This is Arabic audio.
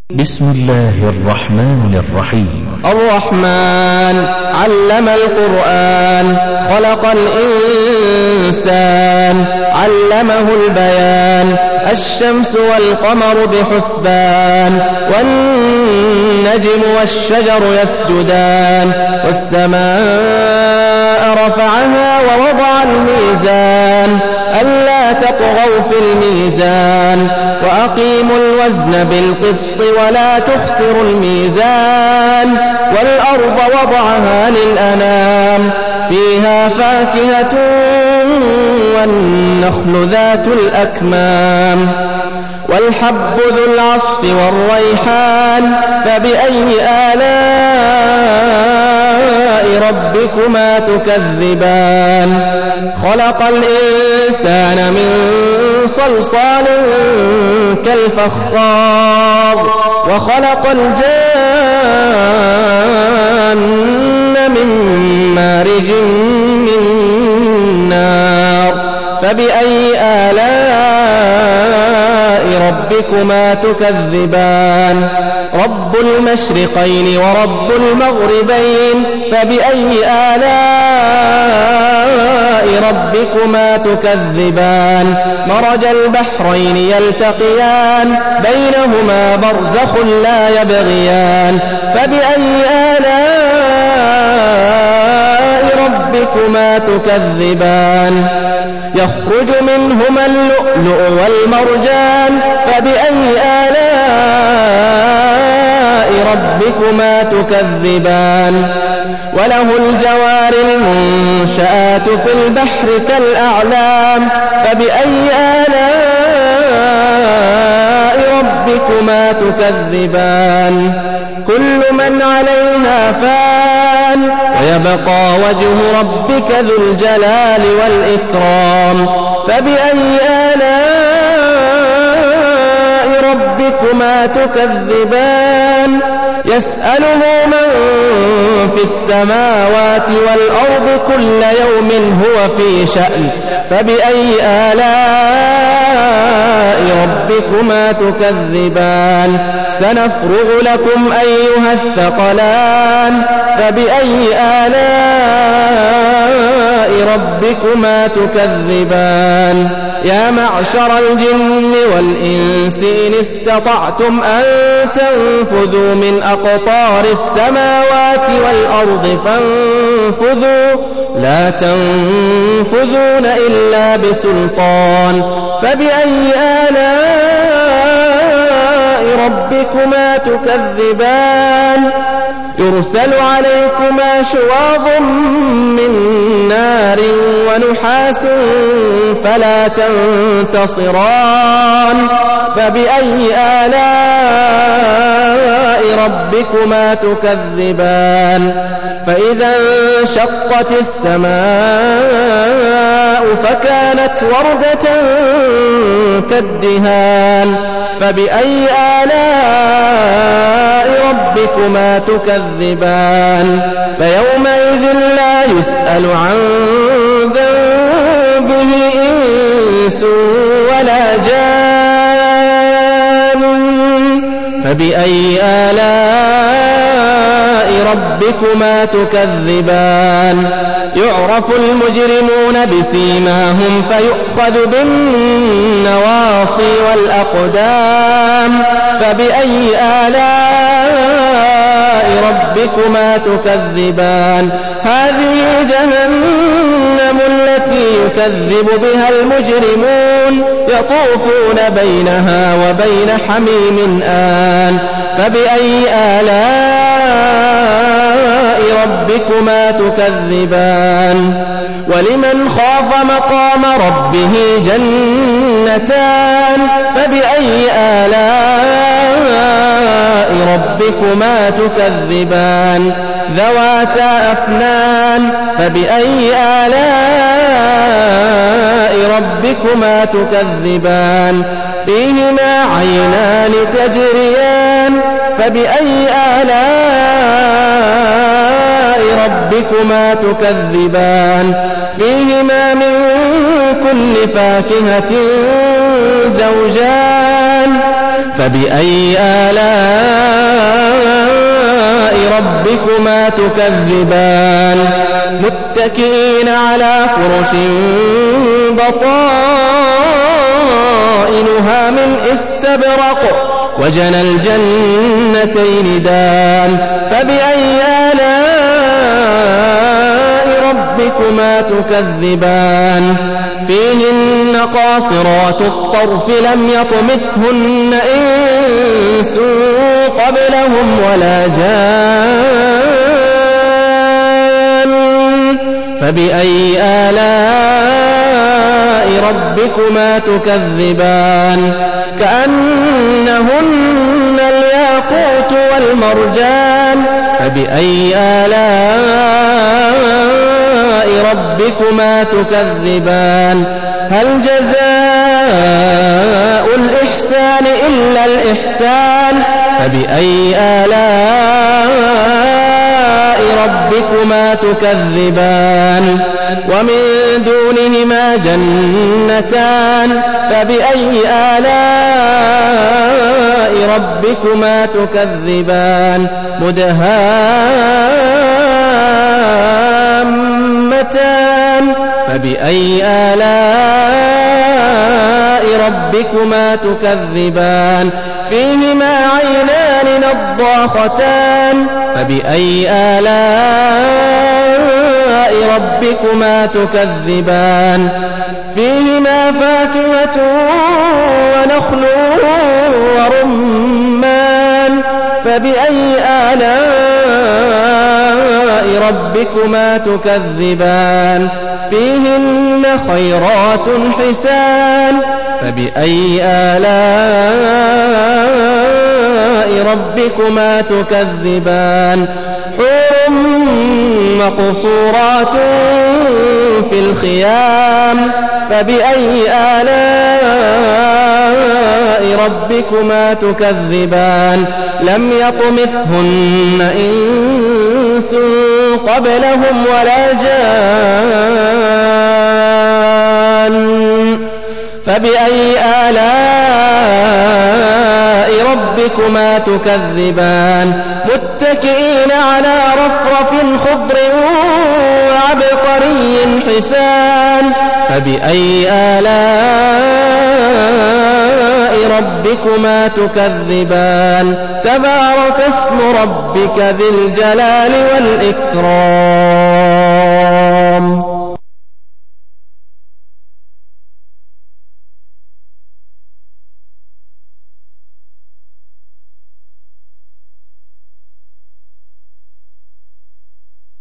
بسم الله الرحمن الرحيم. الرحمن علم القرآن، خلق الإنسان، علمه البيان. الشمس والقمر بحسبان، والنجم والشجر يسجدان. والسماء رفعها ووضع الميزان، ألا تطغوا في الميزان، وأقيموا الوزن بالقسط ولا تخسروا الميزان. والأرض وضعها للأنام، فيها فاكهة والنخل ذات الأكمام، والحب ذو العصف والريحان. فبأي آلاء ربكما تكذبان؟ خلق الإنسان من صلصال كالفخار، وخلق الجان من مارج من نار. فبأي آلاء ربكما تكذبان؟ رب المشرقين ورب المغربين. فبأي آلاء ربكما تكذبان؟ مرج البحرين يلتقيان، بينهما برزخ لا يبغيان. فبأي آلاء ربكما تكذبان؟ يخرج منهما اللؤلؤ والمرجان. فبأي آلاء ربكما تكذبان؟ وله الجوار المنشآت في البحر كالأعلام. فبأي آلاء ربكما تكذبان؟ كل من عليها فان، ويبقى وجه ربك ذو الجلال والإكرام. فبأي آلاء ربكما تكذبان؟ يسأله من في السماوات والأرض كل يوم هو في شأن. فبأي آلاء ربكما تكذبان؟ سنفرغ لكم أيها الثقلان. فبأي آلاء ربكما تكذبان؟ يا معشر الجن والإنس إن استطعتم أن تنفذوا من أقطار السماوات والأرض فانفذوا، لا تنفذون إلا بسلطان. فبأي آلاء ربكما تكذبان؟ يرسل عليكما شواظ من نار ونحاس فلا تنتصران. فبأي آلاء ربكما تكذبان؟ فإذا انشقت السماء فكانت وردة كالدهان. فبأي آلاء ربكما تكذبان؟ فيومئذ لا يسأل عن ذنبه إنس ولا جان. فبأي آلاء ربكما تكذبان؟ يعرف المجرمون بسيماهم فيؤخذ بالنواصي والأقدام. فبأي آلاء ربكما تكذبان؟ هذه جهنم التي يكذب بها المجرمون، يطوفون بينها وبين حميم آن. فبأي آلاء ربكما تكذبان؟ ولمن خاف مقام ربه جنتان. فبأي آلاء ربكما تكذبان؟ ذواتا أفنان. فبأي آلاء ربكما تكذبان؟ فيهما عينان تجريان. فبأي آلاء ربكما تكذبان؟ فيهما من كل فاكهة زوجان. فبأي آلاء ربكما تكذبان متكئين على فرش بطائنها من استبرق وجنى الجنتين دان فبأي آلاء ربكما تكذبان فيهن قاصرات الطرف لم يطمثهن إنس قبلهم ولا جان فبأي آلاء ربكما تكذبان كأنهن الياقوت والمرجان فبأي آلاء ربكما تكذبان هل جزاء الإحسان إلا الإحسان فبأي آلاء ربكما تكذبان ومن دونهما جنتان فبأي آلاء ربكما تكذبان مدهامتان فبأي آلاء ربكما تكذبان فيهما عينان نضاختان فبأي آلاء ربكما تكذبان فيهما فاكهة ونخل ورمان فبأي آلاء ربكما تكذبان فيهن خيرات حسان فبأي آلاء ربكما تكذبان حور مقصورات في الخيام فبأي آلاء ربكما تكذبان لم يطمثهن إنس قبلهم ولا جان فبأي آلاء ربكما تكذبان متكئين على رفرف خضر وعبقري حسان فبأي آلاء ربكما تكذبان تبارك اسم ربك ذي الجلال والإكرام